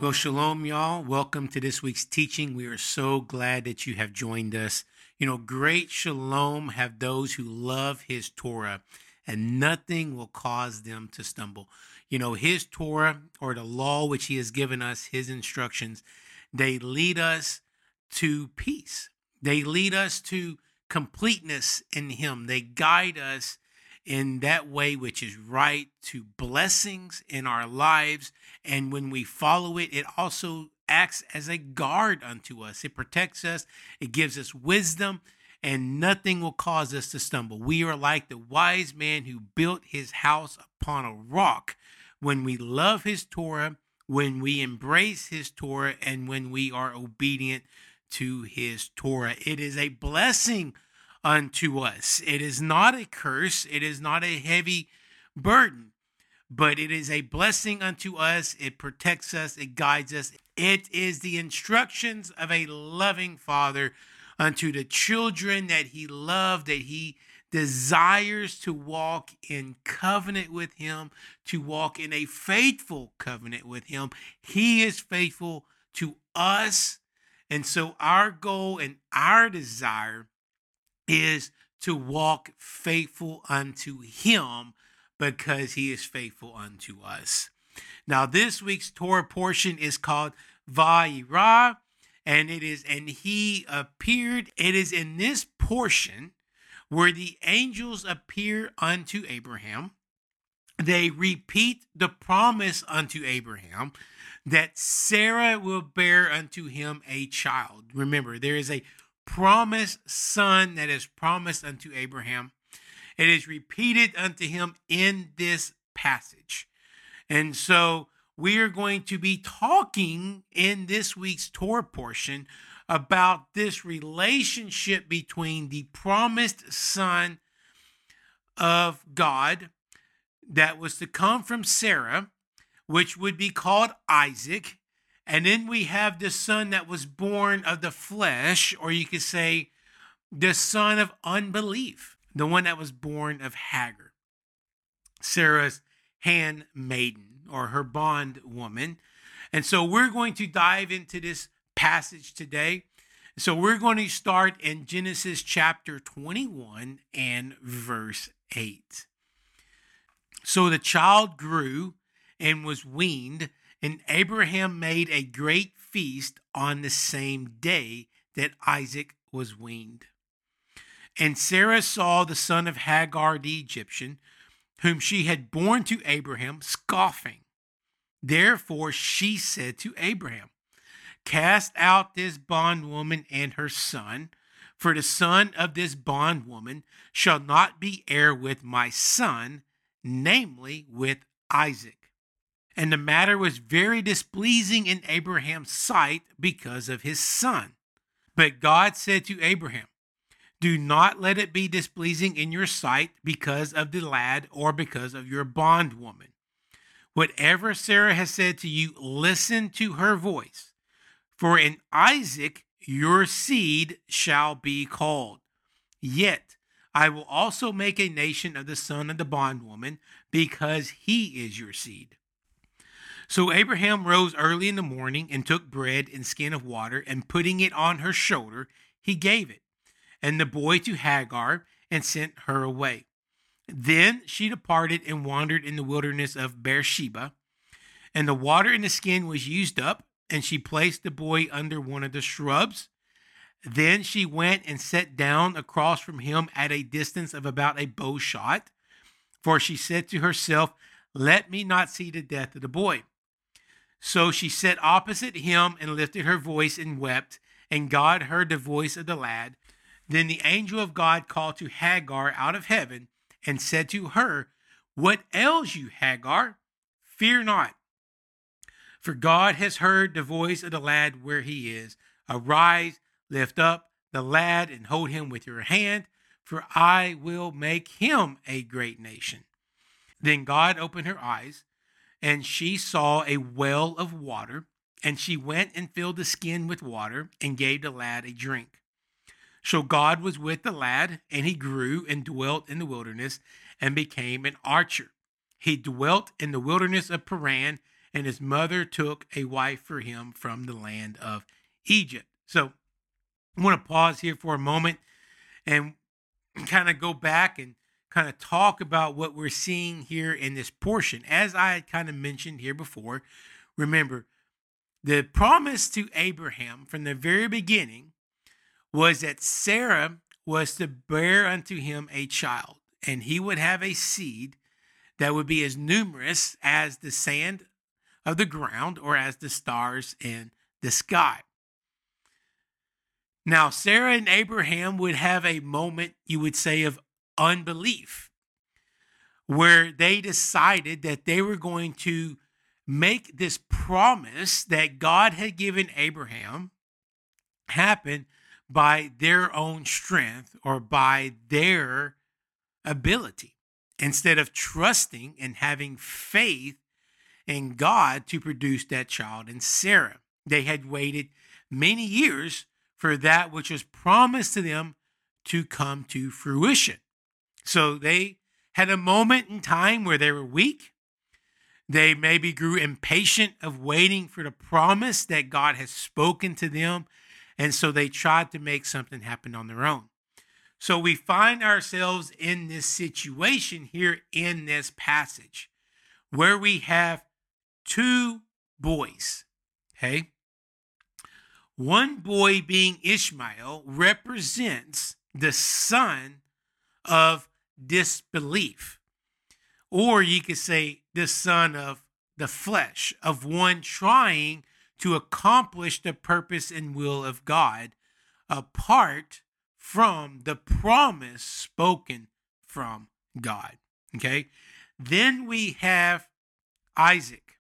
Well, shalom, y'all. Welcome to this week's teaching. We are so glad that you have joined us. Great shalom have those who love his Torah, and nothing will cause them to stumble. His Torah, or the law which he has given us, his instructions, they lead us to peace. They lead us to completeness in him. They guide us in that way which is right, to blessings in our lives. And when we follow it, it also acts as a guard unto us. It protects us. It gives us wisdom, and nothing will cause us to stumble. We are like the wise man who built his house upon a rock. When we love his Torah, when we embrace his Torah, and when we are obedient to his Torah, it is a blessing unto us. It is not a curse. It is not a heavy burden, but it is a blessing unto us. It protects us. It guides us. It is the instructions of a loving father unto the children that he loved, that he desires to walk in covenant with him, to walk in a faithful covenant with him. He is faithful to us. And so our goal and our desire is to walk faithful unto him, because he is faithful unto us. Now, this week's Torah portion is called Vayirah, and he appeared. It is in this portion where the angels appear unto Abraham. They repeat the promise unto Abraham that Sarah will bear unto him a child. Remember, there is a promised son that is promised unto Abraham. It is repeated unto him in this passage. And so we are going to be talking in this week's Torah portion about this relationship between the promised son of God that was to come from Sarah, which would be called Isaac. And then we have the son that was born of the flesh, or you could say the son of unbelief, the one that was born of Hagar, Sarah's handmaiden, or her bondwoman. And so we're going to dive into this passage today. So we're going to start in Genesis chapter 21 and verse 8. So the child grew and was weaned, and Abraham made a great feast on the same day that Isaac was weaned. And Sarah saw the son of Hagar the Egyptian, whom she had borne to Abraham, scoffing. Therefore she said to Abraham, "Cast out this bondwoman and her son, for the son of this bondwoman shall not be heir with my son, namely with Isaac." And the matter was very displeasing in Abraham's sight because of his son. But God said to Abraham, "Do not let it be displeasing in your sight because of the lad or because of your bondwoman. Whatever Sarah has said to you, listen to her voice. For in Isaac your seed shall be called. Yet I will also make a nation of the son of the bondwoman, because he is your seed." So Abraham rose early in the morning and took bread and skin of water, and putting it on her shoulder, he gave it, and the boy to Hagar, and sent her away. Then she departed and wandered in the wilderness of Beersheba, and the water in the skin was used up, and she placed the boy under one of the shrubs. Then she went and sat down across from him at a distance of about a bow shot, for she said to herself, "Let me not see the death of the boy." So she sat opposite him and lifted her voice and wept, and God heard the voice of the lad. Then the angel of God called to Hagar out of heaven and said to her, "What ails you, Hagar? Fear not, for God has heard the voice of the lad where he is. Arise, lift up the lad and hold him with your hand, for I will make him a great nation." Then God opened her eyes, and she saw a well of water, and she went and filled the skin with water and gave the lad a drink. So God was with the lad, and he grew and dwelt in the wilderness and became an archer. He dwelt in the wilderness of Paran, and his mother took a wife for him from the land of Egypt. So I want to pause here for a moment and kind of go back and kind of talk about what we're seeing here in this portion. As I had kind of mentioned here before, remember, the promise to Abraham from the very beginning was that Sarah was to bear unto him a child, and he would have a seed that would be as numerous as the sand of the ground or as the stars in the sky. Now, Sarah and Abraham would have a moment, you would say, of unbelief, where they decided that they were going to make this promise that God had given Abraham happen by their own strength or by their ability, instead of trusting and having faith in God to produce that child in Sarah. They had waited many years for that which was promised to them to come to fruition. So they had a moment in time where they were weak. They maybe grew impatient of waiting for the promise that God has spoken to them. And so they tried to make something happen on their own. So we find ourselves in this situation here in this passage where we have two boys, okay? One boy, being Ishmael, represents the son of disbelief. Or you could say the son of the flesh, of one trying to accomplish the purpose and will of God apart from the promise spoken from God. Okay? Then we have Isaac,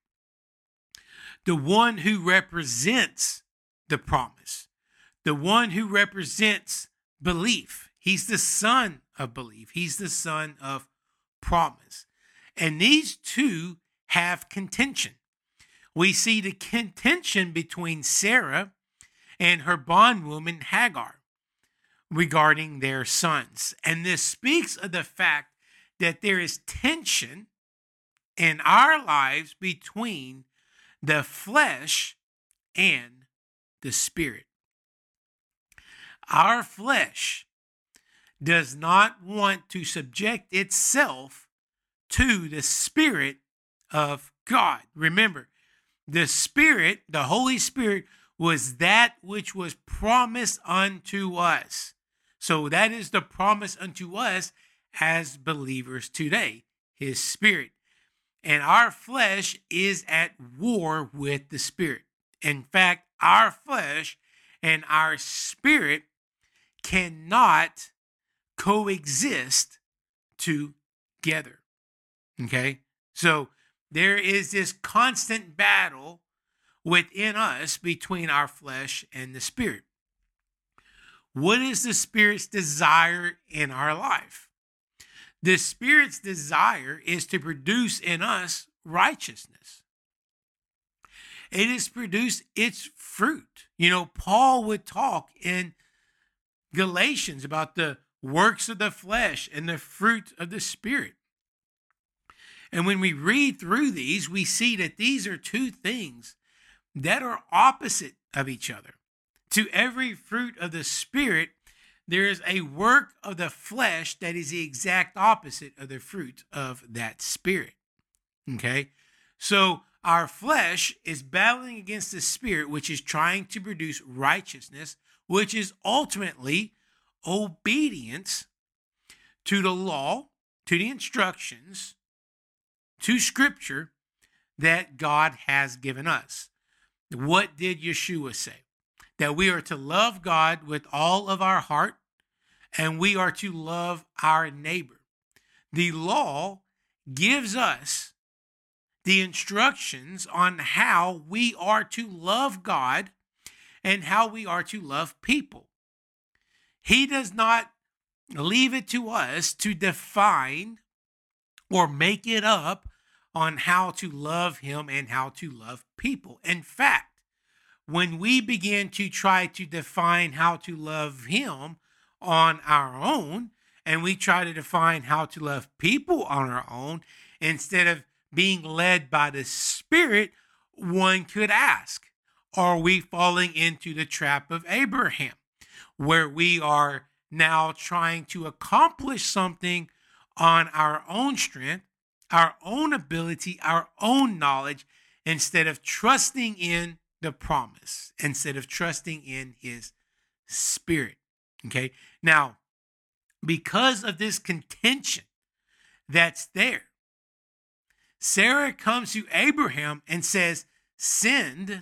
the one who represents the promise, the one who represents belief. He's the son of belief. He's the son of promise. And these two have contention. We see the contention between Sarah and her bondwoman Hagar regarding their sons. And this speaks of the fact that there is tension in our lives between the flesh and the spirit. Our flesh does not want to subject itself to the Spirit of God. Remember, the Spirit, the Holy Spirit, was that which was promised unto us. So that is the promise unto us as believers today, His Spirit. And our flesh is at war with the Spirit. In fact, our flesh and our spirit cannot coexist together. Okay? So there is this constant battle within us between our flesh and the spirit. What is the spirit's desire in our life? The spirit's desire is to produce in us righteousness. It is produce its fruit. You know, Paul would talk in Galatians about the works of the flesh and the fruit of the spirit. And when we read through these, we see that these are two things that are opposite of each other. To every fruit of the spirit, there is a work of the flesh that is the exact opposite of the fruit of that spirit. Okay? So our flesh is battling against the spirit, which is trying to produce righteousness, which is ultimately obedience to the law, to the instructions, to Scripture that God has given us. What did Yeshua say? That we are to love God with all of our heart, and we are to love our neighbor. The law gives us the instructions on how we are to love God and how we are to love people. He does not leave it to us to define or make it up on how to love Him and how to love people. In fact, when we begin to try to define how to love Him on our own, and we try to define how to love people on our own, instead of being led by the Spirit, one could ask, are we falling into the trap of Abraham, where we are now trying to accomplish something on our own strength, our own ability, our own knowledge, instead of trusting in the promise, instead of trusting in his spirit? Okay. Now, because of this contention that's there, Sarah comes to Abraham and says, send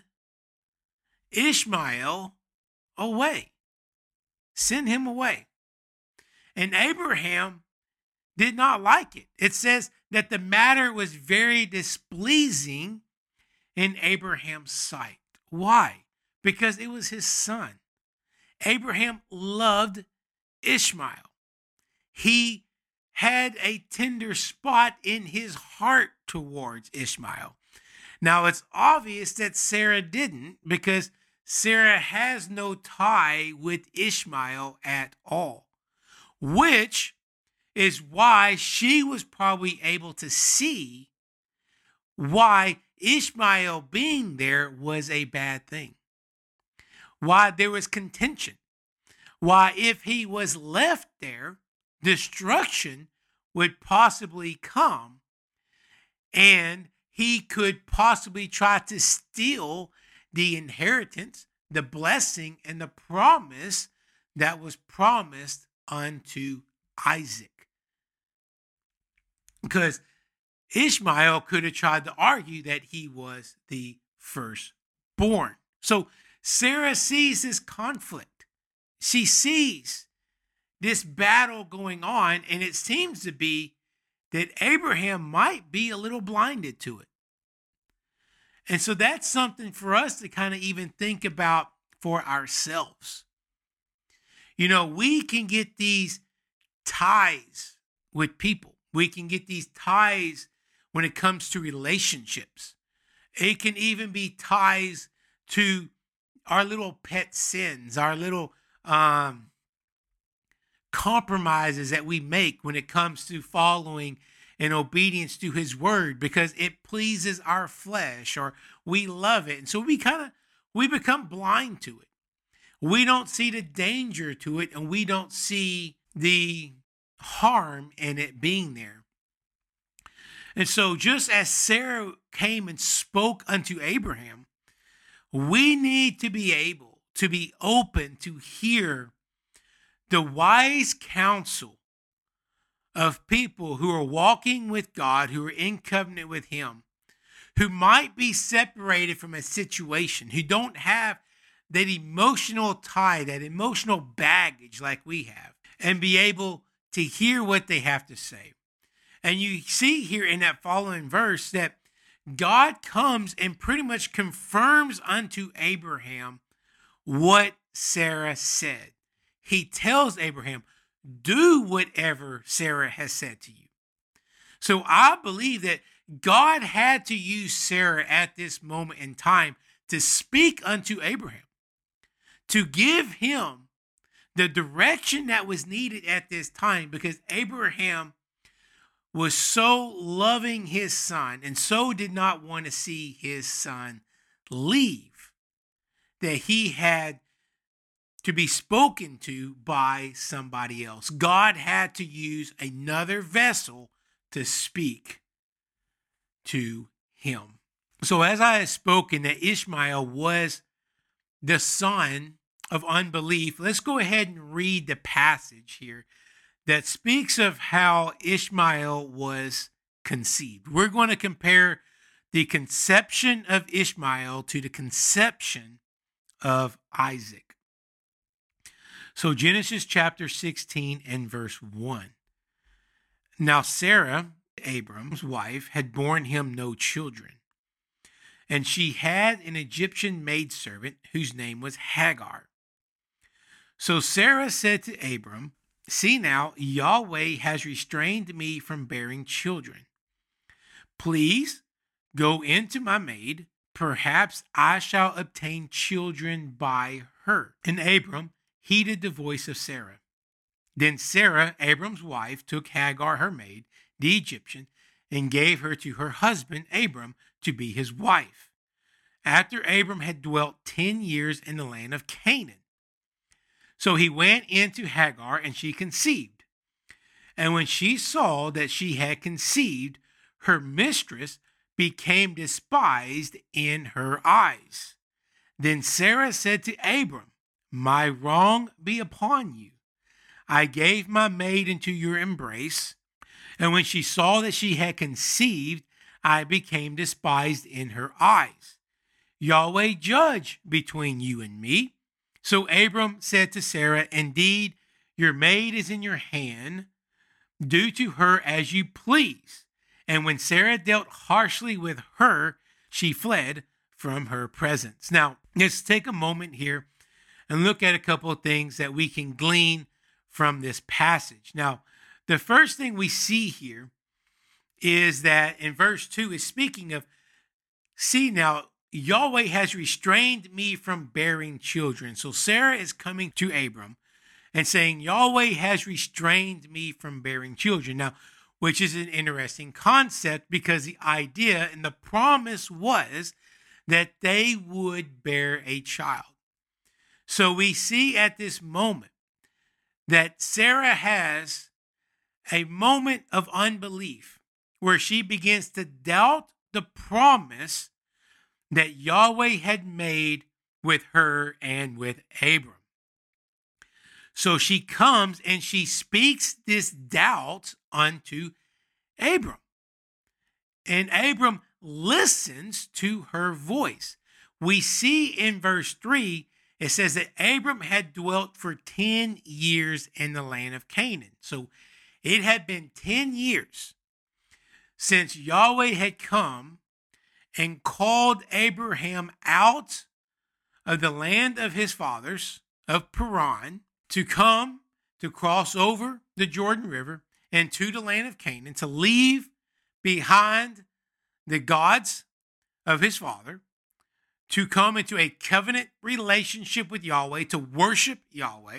Ishmael away. Send him away. And Abraham did not like it. It says that the matter was very displeasing in Abraham's sight. Why? Because it was his son. Abraham loved Ishmael. He had a tender spot in his heart towards Ishmael. Now, it's obvious that Sarah didn't, because Sarah has no tie with Ishmael at all, which is why she was probably able to see why Ishmael being there was a bad thing, why there was contention, why if he was left there, destruction would possibly come, and he could possibly try to steal the inheritance, the blessing, and the promise that was promised unto Isaac. Because Ishmael could have tried to argue that he was the firstborn. So Sarah sees this conflict. She sees this battle going on, and it seems to be that Abraham might be a little blinded to it. And so that's something for us to kind of even think about for ourselves. You know, we can get these ties with people. We can get these ties when it comes to relationships. It can even be ties to our little pet sins, our little compromises that we make when it comes to following in obedience to his word, because it pleases our flesh or we love it. And so we become blind to it. We don't see the danger to it, and we don't see the harm in it being there. And so just as Sarah came and spoke unto Abraham, we need to be able to be open to hear the wise counsel of people who are walking with God, who are in covenant with him, who might be separated from a situation, who don't have that emotional tie, that emotional baggage like we have, and be able to hear what they have to say. And you see here in that following verse that God comes and pretty much confirms unto Abraham what Sarah said. He tells Abraham, do whatever Sarah has said to you. So I believe that God had to use Sarah at this moment in time to speak unto Abraham, to give him the direction that was needed at this time, because Abraham was so loving his son and so did not want to see his son leave, that he had to be spoken to by somebody else. God had to use another vessel to speak to him. So as I have spoken that Ishmael was the son of unbelief, let's go ahead and read the passage here that speaks of how Ishmael was conceived. We're going to compare the conception of Ishmael to the conception of Isaac. So Genesis chapter 16 and verse 1. Now Sarah, Abram's wife, had borne him no children, and she had an Egyptian maidservant whose name was Hagar. So Sarah said to Abram, see now, Yahweh has restrained me from bearing children. Please go into my maid, perhaps I shall obtain children by her. And Abram heeded the voice of Sarah. Then Sarah, Abram's wife, took Hagar, her maid, the Egyptian, and gave her to her husband Abram to be his wife. after Abram had dwelt 10 years in the land of Canaan. So he went into Hagar, and she conceived. And when she saw that she had conceived, her mistress became despised in her eyes. Then Sarah said to Abram, "My wrong be upon you. I gave my maid into your embrace, and when she saw that she had conceived, I became despised in her eyes. Yahweh judge between you and me." So Abram said to Sarah, "Indeed, your maid is in your hand. Do to her as you please." And when Sarah dealt harshly with her, she fled from her presence. Now, let's take a moment here and look at a couple of things that we can glean from this passage. Now, the first thing we see here is that in verse 2 is speaking of, see now, Yahweh has restrained me from bearing children. So Sarah is coming to Abram and saying, Yahweh has restrained me from bearing children. Now, which is an interesting concept, because the idea and the promise was that they would bear a child. So we see at this moment that Sarah has a moment of unbelief where she begins to doubt the promise that Yahweh had made with her and with Abram. So she comes and she speaks this doubt unto Abram. And Abram listens to her voice. We see in verse 3, it says that Abram had dwelt for 10 years in the land of Canaan. So it had been 10 years since Yahweh had come and called Abraham out of the land of his fathers, of Paran, to come to cross over the Jordan River and to the land of Canaan, to leave behind the gods of his father, to come into a covenant relationship with Yahweh, to worship Yahweh,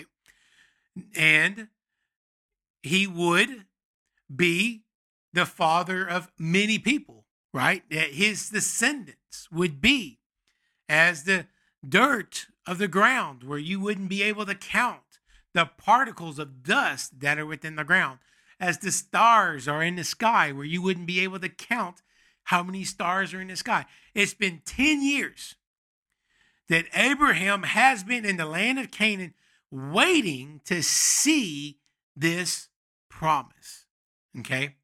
and he would be the father of many people, right? That his descendants would be as the dirt of the ground, where you wouldn't be able to count the particles of dust that are within the ground, as the stars are in the sky, where you wouldn't be able to count how many stars are in the sky. It's been 10 years that Abraham has been in the land of Canaan waiting to see this promise. Okay?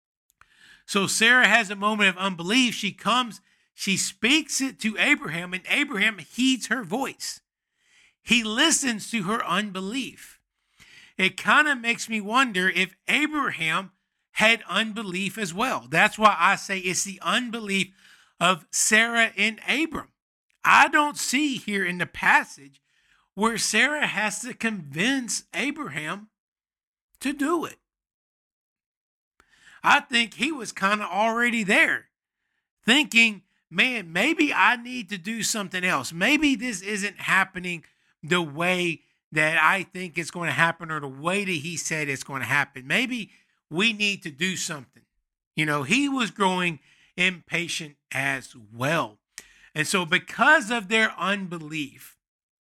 So Sarah has a moment of unbelief. She comes, she speaks it to Abraham, and Abraham heeds her voice. He listens to her unbelief. It kind of makes me wonder if Abraham had unbelief as well. That's why I say it's the unbelief of Sarah and Abram. I don't see here in the passage where Sarah has to convince Abraham to do it. I think he was kind of already there, thinking, man, maybe I need to do something else. Maybe this isn't happening the way that I think it's going to happen, or the way that he said it's going to happen. Maybe we need to do something. You know, he was growing impatient as well. And so because of their unbelief,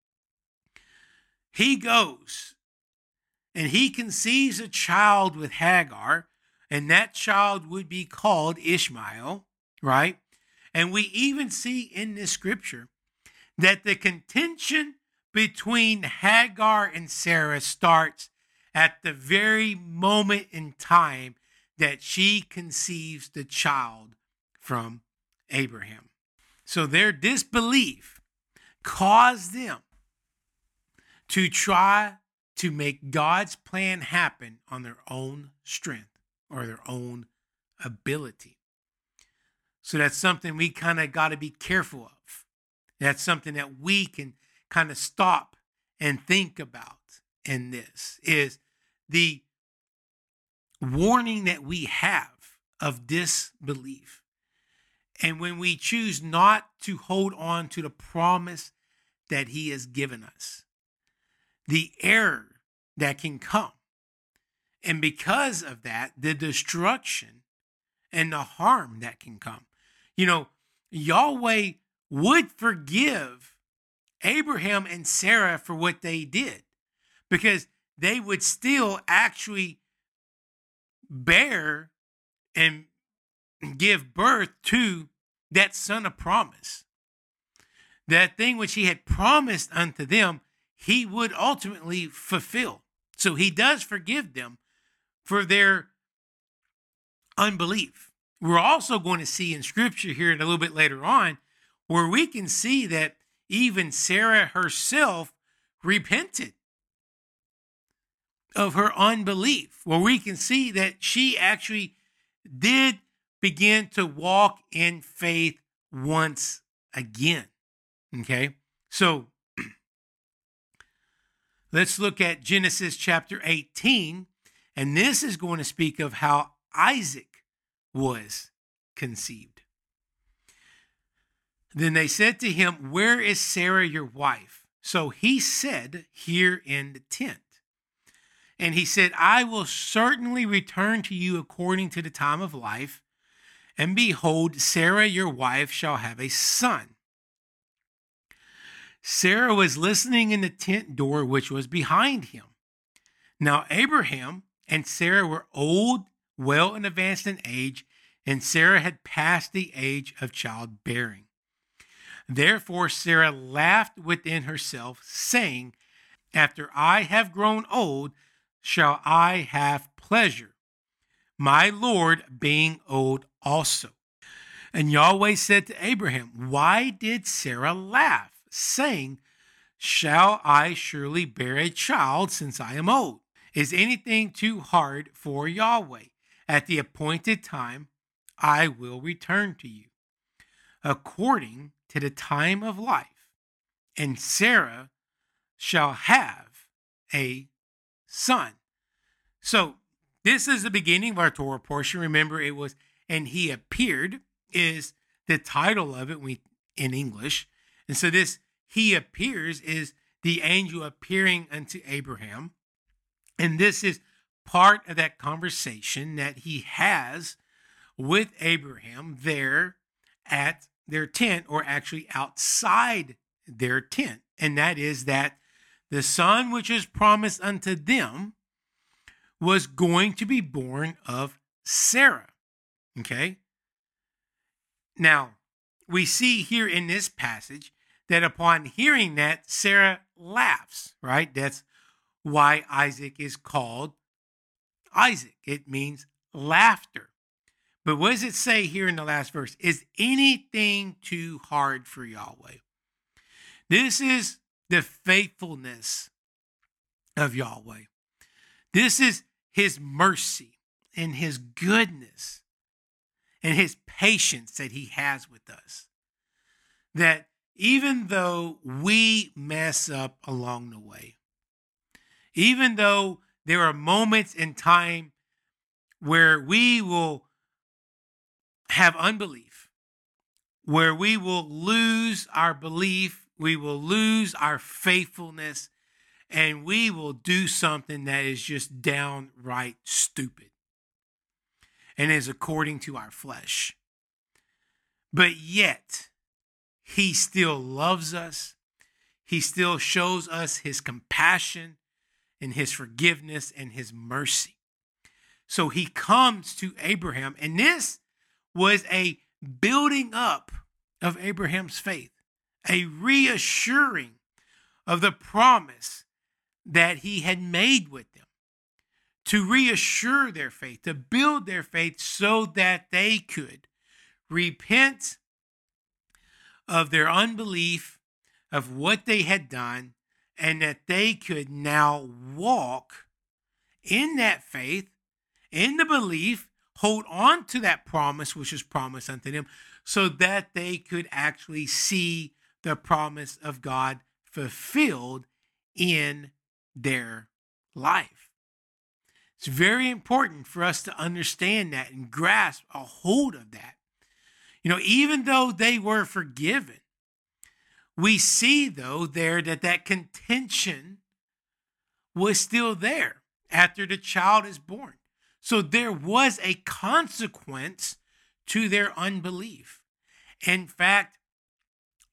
he goes and he conceives a child with Hagar, and that child would be called Ishmael, right? And we even see in this scripture that the contention between Hagar and Sarah starts at the very moment in time that she conceives the child from Abraham. So their disbelief caused them to try to make God's plan happen on their own strength or their own ability. So that's something we kind of got to be careful of. That's something that we can kind of stop and think about in this, is the warning that we have of disbelief. And when we choose not to hold on to the promise that he has given us, the error that can come. And because of that, the destruction and the harm that can come. You know, Yahweh would forgive Abraham and Sarah for what they did, because they would still actually bear and give birth to that son of promise. That thing which he had promised unto them, he would ultimately fulfill. So he does forgive them for their unbelief. We're also going to see in scripture here a little bit later on where we can see that even Sarah herself repented of her unbelief, where we can see that she actually did begin to walk in faith once again. Okay, so let's look at Genesis chapter 18, and this is going to speak of how Isaac was conceived. Then they said to him, "Where is Sarah your wife?" So he said, "Here in the tent." And he said, "I will certainly return to you according to the time of life. And behold, Sarah your wife shall have a son." Sarah was listening in the tent door, which was behind him. Now Abraham and Sarah were old, well and advanced in age, and Sarah had passed the age of childbearing. Therefore Sarah laughed within herself, saying, "After I have grown old, shall I have pleasure, my Lord being old also." And Yahweh said to Abraham, "Why did Sarah laugh, saying, shall I surely bear a child since I am old? Is anything too hard for Yahweh? At the appointed time, I will return to you, according to the time of life, and Sarah shall have a son." So this is the beginning of our Torah portion. Remember, it was, "and he appeared" is the title of it in English. And so this "he appears" is the angel appearing unto Abraham. And this is part of that conversation that he has with Abraham there at their tent, or actually outside their tent. And that is that the son which is promised unto them was going to be born of Sarah. Okay? Now, we see here in this passage that upon hearing that, Sarah laughs, right? That's why Isaac is called Isaac. It means laughter. But what does it say here in the last verse? Is anything too hard for Yahweh? This is the faithfulness of Yahweh. This is his mercy and his goodness and his patience that he has with us. That even though we mess up along the way, even though there are moments in time where we will have unbelief, where we will lose our belief, we will lose our faithfulness, and we will do something that is just downright stupid and is according to our flesh. But yet, he still loves us. He still shows us his compassion and his forgiveness and his mercy. So he comes to Abraham, and this was a building up of Abraham's faith, a reassuring of the promise that he had made with them, to reassure their faith, to build their faith so that they could repent of their unbelief, of what they had done, and that they could now walk in that faith, in the belief, hold on to that promise which is promised unto them, so that they could actually see the promise of God fulfilled in their life. It's very important for us to understand that and grasp a hold of that. You know, even though they were forgiven, we see, though, there that contention was still there after the child is born. So there was a consequence to their unbelief. In fact,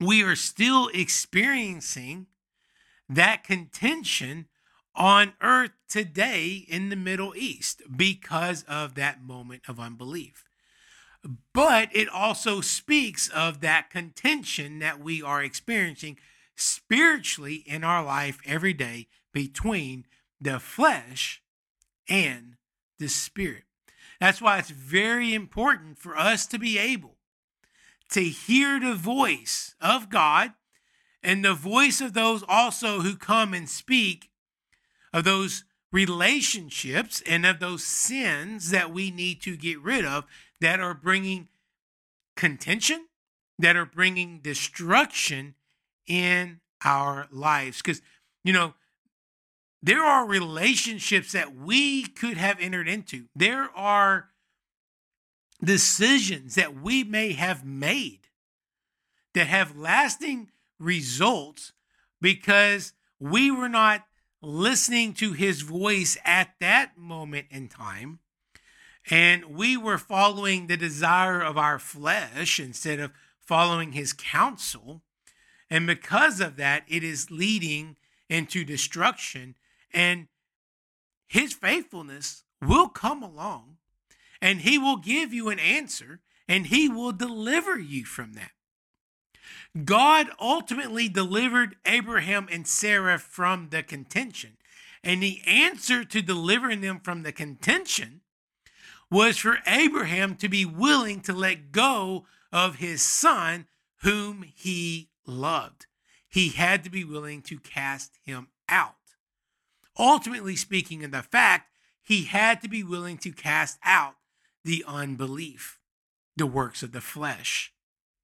we are still experiencing that contention on earth today in the Middle East because of that moment of unbelief. But it also speaks of that contention that we are experiencing spiritually in our life every day between the flesh and the spirit. That's why it's very important for us to be able to hear the voice of God and the voice of those also who come and speak of those relationships and of those sins that we need to get rid of that are bringing contention, that are bringing destruction in our lives. Because, there are relationships that we could have entered into. There are decisions that we may have made that have lasting results because we were not listening to his voice at that moment in time. And we were following the desire of our flesh instead of following his counsel. And because of that, it is leading into destruction. And his faithfulness will come along and he will give you an answer and he will deliver you from that. God ultimately delivered Abraham and Sarah from the contention. And the answer to delivering them from the contention was for Abraham to be willing to let go of his son whom he loved. He had to be willing to cast him out. Ultimately speaking, in the fact, he had to be willing to cast out the unbelief, the works of the flesh.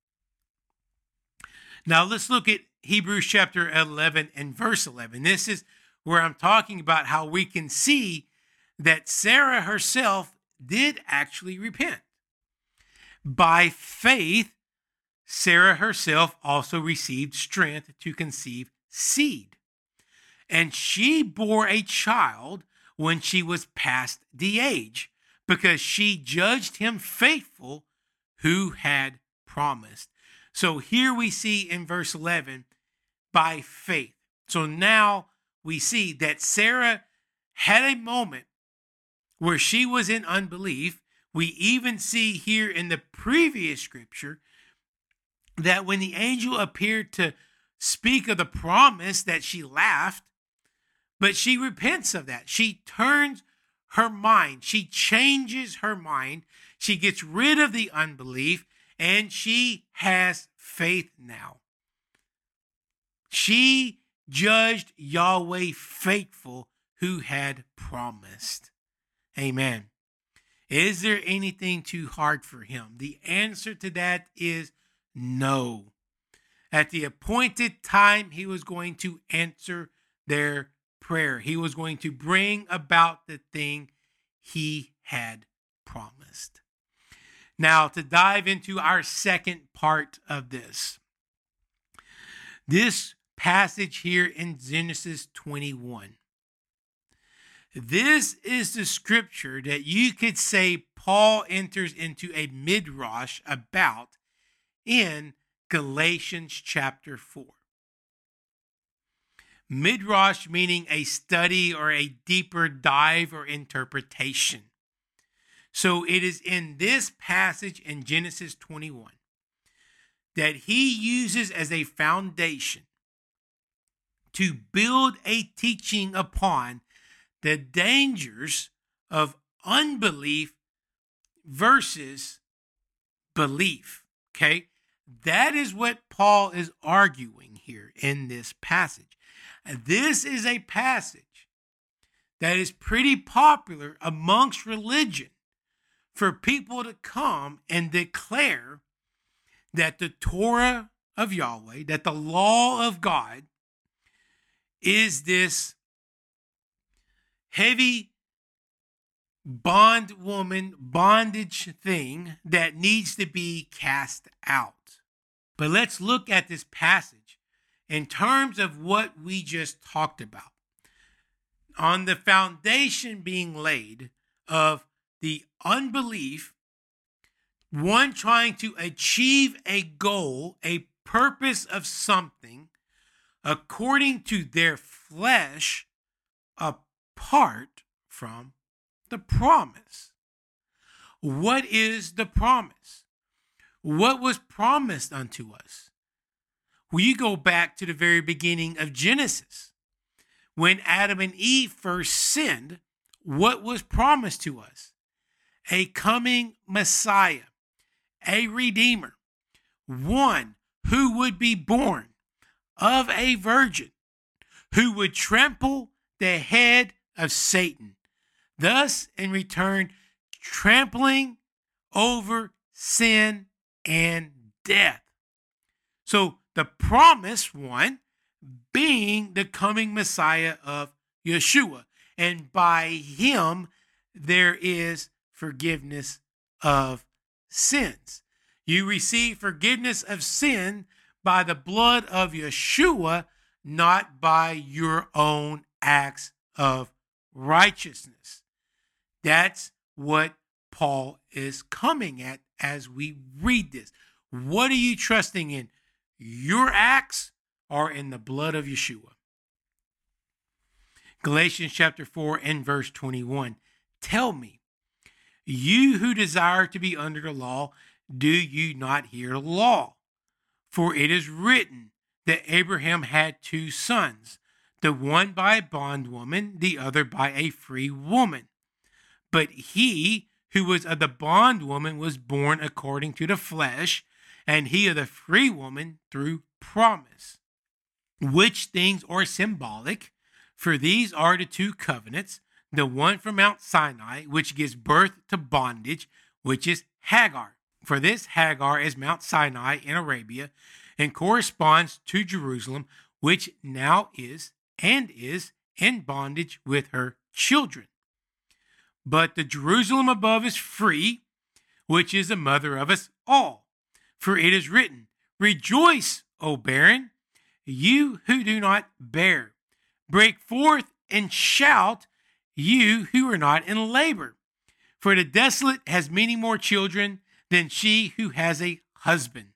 Now let's look at Hebrews chapter 11 and verse 11. This is where I'm talking about how we can see that Sarah herself did actually repent. By faith, Sarah herself also received strength to conceive seed. And she bore a child when she was past the age, because she judged him faithful who had promised. So here we see in verse 11, by faith. So now we see that Sarah had a moment where she was in unbelief. We even see here in the previous scripture that when the angel appeared to speak of the promise, that she laughed, but she repents of that. She turns her mind. She changes her mind. She gets rid of the unbelief and she has faith now. She judged Yahweh faithful who had promised. Amen. Is there anything too hard for him? The answer to that is no. At the appointed time, he was going to answer their prayer. He was going to bring about the thing he had promised. Now, to dive into our second part of this passage here in Genesis 21. This is the scripture that you could say Paul enters into a midrash about in Galatians chapter 4. Midrash meaning a study or a deeper dive or interpretation. So it is in this passage in Genesis 21 that he uses as a foundation to build a teaching upon the dangers of unbelief versus belief. Okay? That is what Paul is arguing here in this passage. And this is a passage that is pretty popular amongst religion for people to come and declare that the Torah of Yahweh, that the law of God is this heavy bondage thing that needs to be cast out. But let's look at this passage in terms of what we just talked about. On the foundation being laid of the unbelief, one trying to achieve a goal, a purpose of something according to their flesh apart from the promise. What is the promise? What was promised unto us? Well, you go back to the very beginning of Genesis. When Adam and Eve first sinned, what was promised to us? A coming Messiah, a Redeemer, one who would be born of a virgin, who would trample the head of Satan, thus in return trampling over sin and death. So the promised one being the coming Messiah of Yeshua, and by him there is forgiveness of sins. You receive forgiveness of sin by the blood of Yeshua, not by your own acts of righteousness. That's what Paul is coming at as we read this. What are you trusting in? Your acts or in the blood of Yeshua? Galatians chapter 4 and verse 21. Tell me, you who desire to be under the law, do you not hear the law? For it is written that Abraham had two sons, the one by a bondwoman, the other by a free woman. But he who was of the bondwoman was born according to the flesh, and he of the free woman through promise. Which things are symbolic? For these are the two covenants, the one from Mount Sinai, which gives birth to bondage, which is Hagar. For this Hagar is Mount Sinai in Arabia, and corresponds to Jerusalem, which now is and is in bondage with her children. But the Jerusalem above is free, which is the mother of us all. For it is written, Rejoice, O barren, you who do not bear. Break forth and shout, you who are not in labor. For the desolate has many more children than she who has a husband.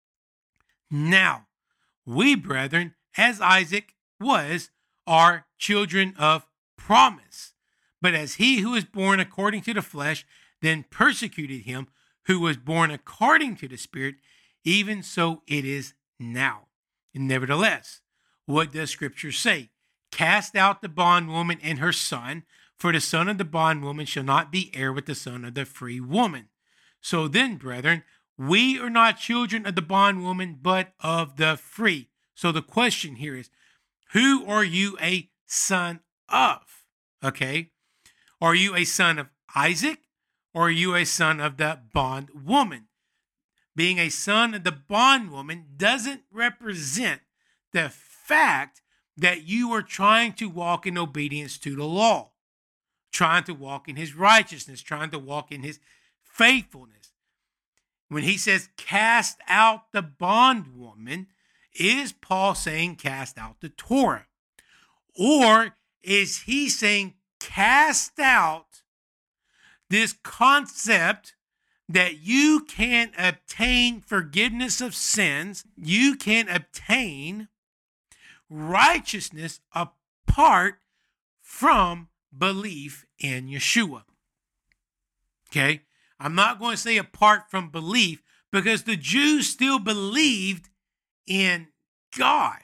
Now, we, brethren, as Isaac was, are children of promise. But as he who was born according to the flesh then persecuted him who was born according to the Spirit, even so it is now. And nevertheless, what does Scripture say? Cast out the bondwoman and her son, for the son of the bondwoman shall not be heir with the son of the free woman. So then, brethren, we are not children of the bondwoman, but of the free. So the question here is, who are you a son of? Okay. Are you a son of Isaac, or are you a son of the bondwoman? Being a son of the bondwoman doesn't represent the fact that you are trying to walk in obedience to the law, trying to walk in his righteousness, trying to walk in his faithfulness. When he says cast out the bondwoman, is Paul saying cast out the Torah? Or is he saying cast out this concept that you can obtain forgiveness of sins, you can obtain righteousness apart from belief in Yeshua? Okay, I'm not going to say apart from belief, because the Jews still believed in God,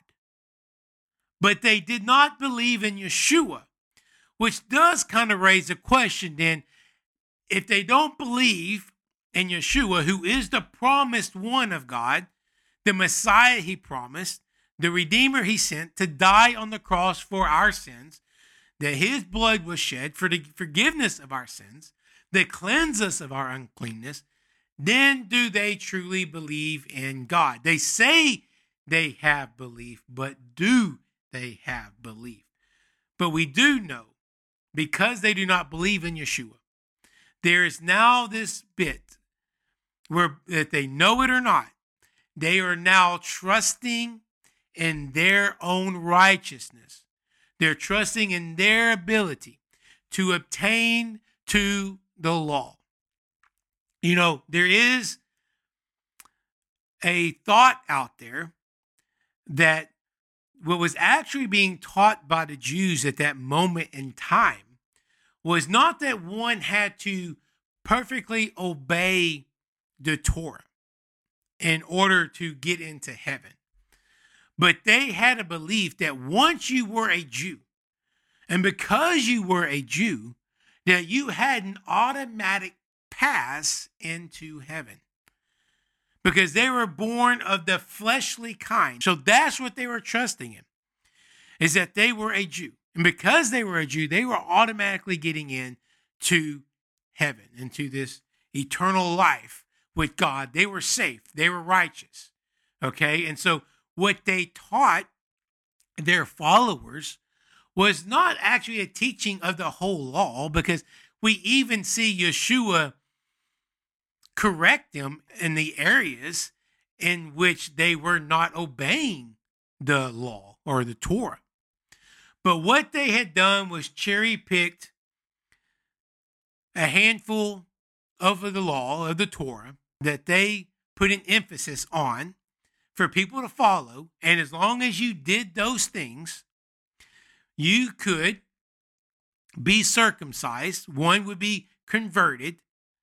but they did not believe in Yeshua, which does kind of raise a question then. If they don't believe in Yeshua, who is the promised one of God, the Messiah he promised, the Redeemer he sent to die on the cross for our sins, that his blood was shed for the forgiveness of our sins, that cleanse us of our uncleanness, then do they truly believe in God? They say they have belief, but do they have belief? But we do know, because they do not believe in Yeshua, there is now this bit where, if they know it or not, they are now trusting in their own righteousness. They're trusting in their ability to obtain to the law. You know, there is a thought out there that what was actually being taught by the Jews at that moment in time was not that one had to perfectly obey the Torah in order to get into heaven, but they had a belief that once you were a Jew, and because you were a Jew, that you had an automatic pass into heaven because they were born of the fleshly kind. So that's what they were trusting in, is that they were a Jew. And because they were a Jew, they were automatically getting into heaven, into this eternal life with God. They were safe. They were righteous. Okay? And so what they taught their followers was not actually a teaching of the whole law, because we even see Yeshua correct them in the areas in which they were not obeying the law or the Torah. But what they had done was cherry-picked a handful of the law, of the Torah, that they put an emphasis on for people to follow. And as long as you did those things, you could be circumcised. One would be converted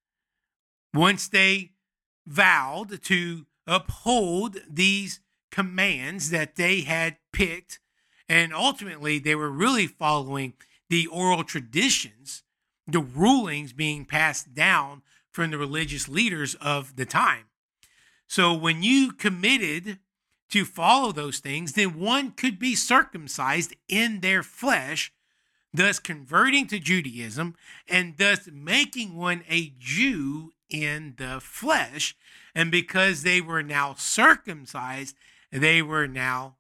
once they vowed to uphold these commands that they had picked. And ultimately, they were really following the oral traditions, the rulings being passed down from the religious leaders of the time. So when you committed to follow those things, then one could be circumcised in their flesh, thus converting to Judaism and thus making one a Jew in the flesh. And because they were now circumcised, they were now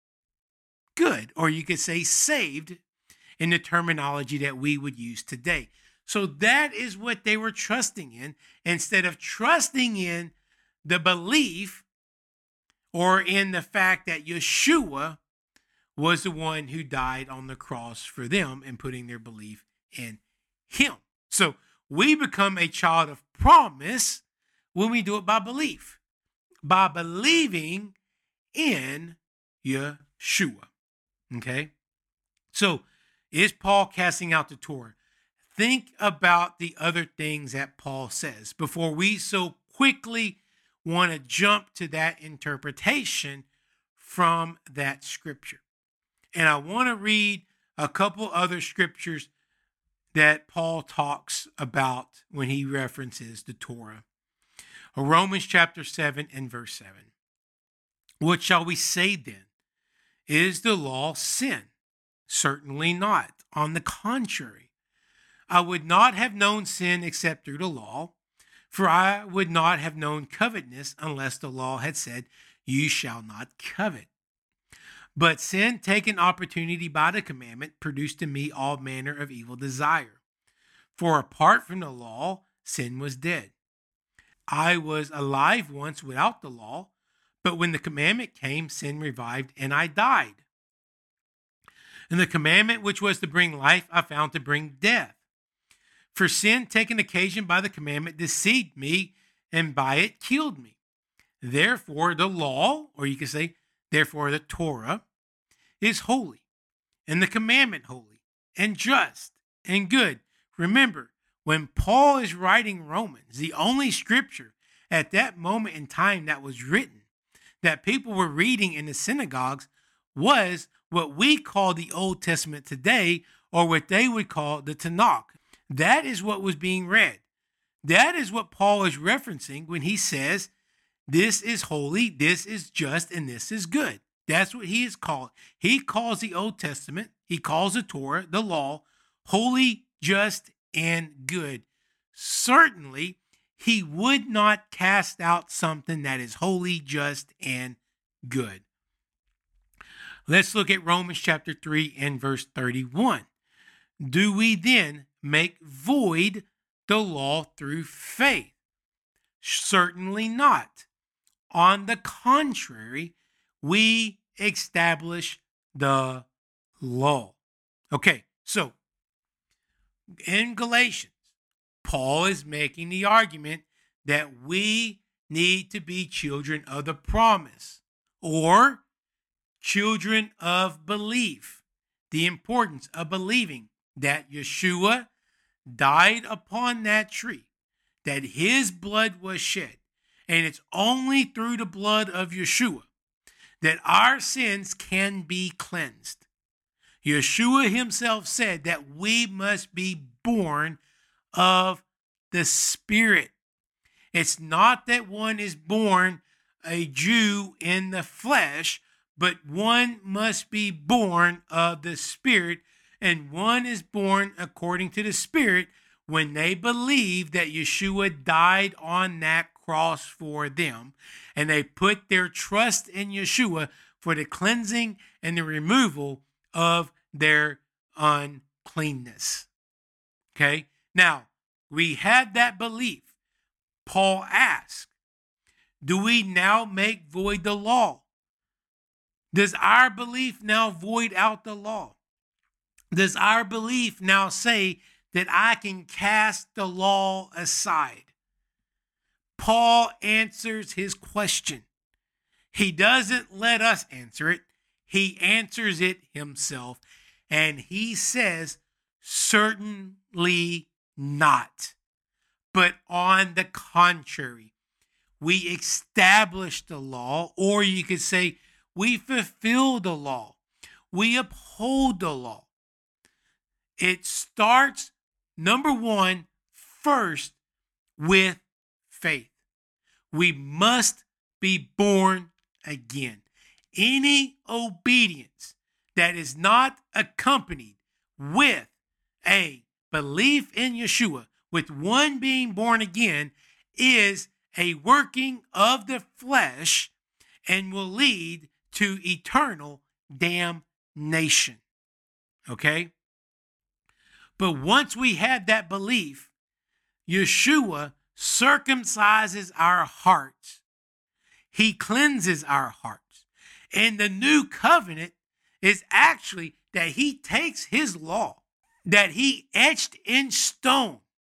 good, or you could say saved in the terminology that we would use today. So that is what they were trusting in, instead of trusting in the belief or in the fact that Yeshua was the one who died on the cross for them and putting their belief in him. So we become a child of promise when we do it by belief, by believing in Yeshua. Okay? So is Paul casting out the Torah? Think about the other things that Paul says before we so quickly want to jump to that interpretation from that scripture. And I want to read a couple other scriptures that Paul talks about when he references the Torah. Romans chapter 7 and verse 7. What shall we say then? Is the law sin? Certainly not. On the contrary, I would not have known sin except through the law, for I would not have known covetousness unless the law had said, you shall not covet. But sin, taken opportunity by the commandment, produced in me all manner of evil desire. For apart from the law, sin was dead. I was alive once without the law, but when the commandment came, sin revived, and I died. And the commandment which was to bring life, I found to bring death. For sin, taken occasion by the commandment, deceived me, and by it killed me. Therefore, the law, or you can say, therefore, the Torah, is holy, and the commandment holy, and just, and good. Remember, when Paul is writing Romans, the only scripture at that moment in time that was written, that people were reading in the synagogues, was what we call the Old Testament today, or what they would call the Tanakh. That is what was being read. That is what Paul is referencing when he says, this is holy, this is just, and this is good. That's what he is called. He calls the Old Testament, he calls the Torah, the law, holy, just, and good. Certainly, he would not cast out something that is holy, just, and good. Let's look at Romans chapter 3 and verse 31. Do we then make void the law through faith? Certainly not. On the contrary, we establish the law. Okay, so in Galatians, Paul is making the argument that we need to be children of the promise or children of belief. The importance of believing that Yeshua died upon that tree, that his blood was shed, and it's only through the blood of Yeshua that our sins can be cleansed. Yeshua himself said that we must be born of the Spirit. It's not that one is born a Jew in the flesh, but one must be born of the Spirit, and one is born according to the Spirit when they believe that Yeshua died on that cross for them, and they put their trust in Yeshua for the cleansing and the removal of their uncleanness. Okay? Now, we had that belief. Paul asked, do we now make void the law? Does our belief now void out the law? Does our belief now say that I can cast the law aside? Paul answers his question. He doesn't let us answer it. He answers it himself. And he says, certainly not. But on the contrary, we establish the law, or you could say we fulfill the law. We uphold the law. It starts, number one, first with faith. We must be born again. Any obedience that is not accompanied with a belief in Yeshua, with one being born again, is a working of the flesh and will lead to eternal damnation. Okay? But once we have that belief, Yeshua circumcises our hearts. He cleanses our hearts. And the new covenant is actually that he takes his law that he etched in stone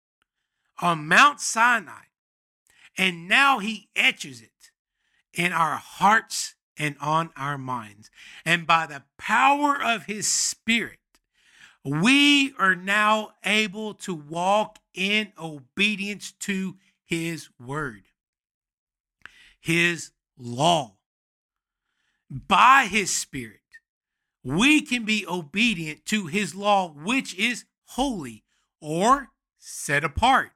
on Mount Sinai, and now he etches it in our hearts and on our minds. And by the power of his Spirit, we are now able to walk in obedience to his word, his law. By his Spirit, we can be obedient to his law, which is holy or set apart.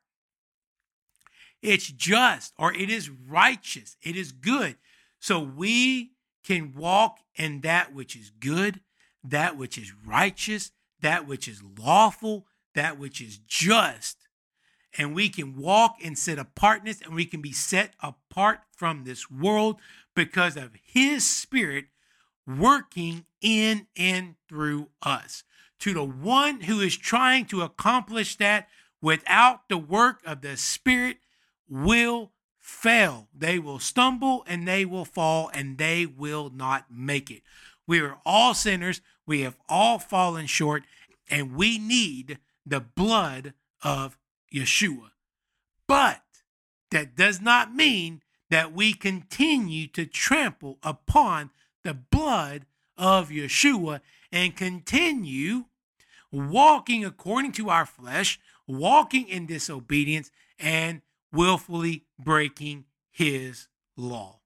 It's just, or it is righteous. It is good. So we can walk in that which is good, that which is righteous, that which is lawful, that which is just. And we can walk in set apartness, and we can be set apart from this world because of his Spirit working in and through us. To the one who is trying to accomplish that without the work of the Spirit will fail. They will stumble and they will fall and they will not make it. We are all sinners. We have all fallen short, and we need the blood of Yeshua. But that does not mean that we continue to trample upon the blood of Yeshua and continue walking according to our flesh, walking in disobedience, and willfully breaking his law.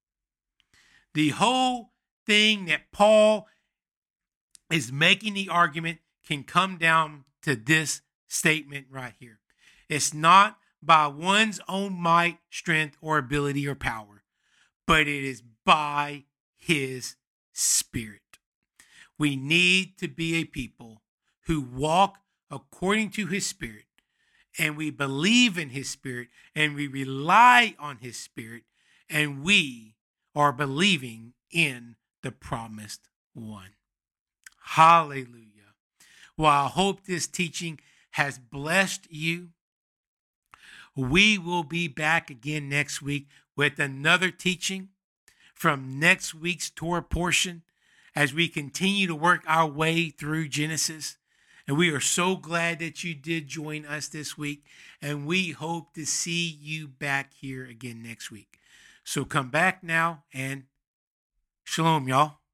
The whole thing that Paul is making the argument can come down to this statement right here. It's not by one's own might, strength, or ability or power, but it is by his Spirit. We need to be a people who walk according to his Spirit, and we believe in his Spirit, and we rely on his Spirit, and we are believing in the promised one. Hallelujah. Well, I hope this teaching has blessed you. We will be back again next week with another teaching from next week's Torah portion as we continue to work our way through Genesis. And we are so glad that you did join us this week. And we hope to see you back here again next week. So come back now and shalom, y'all.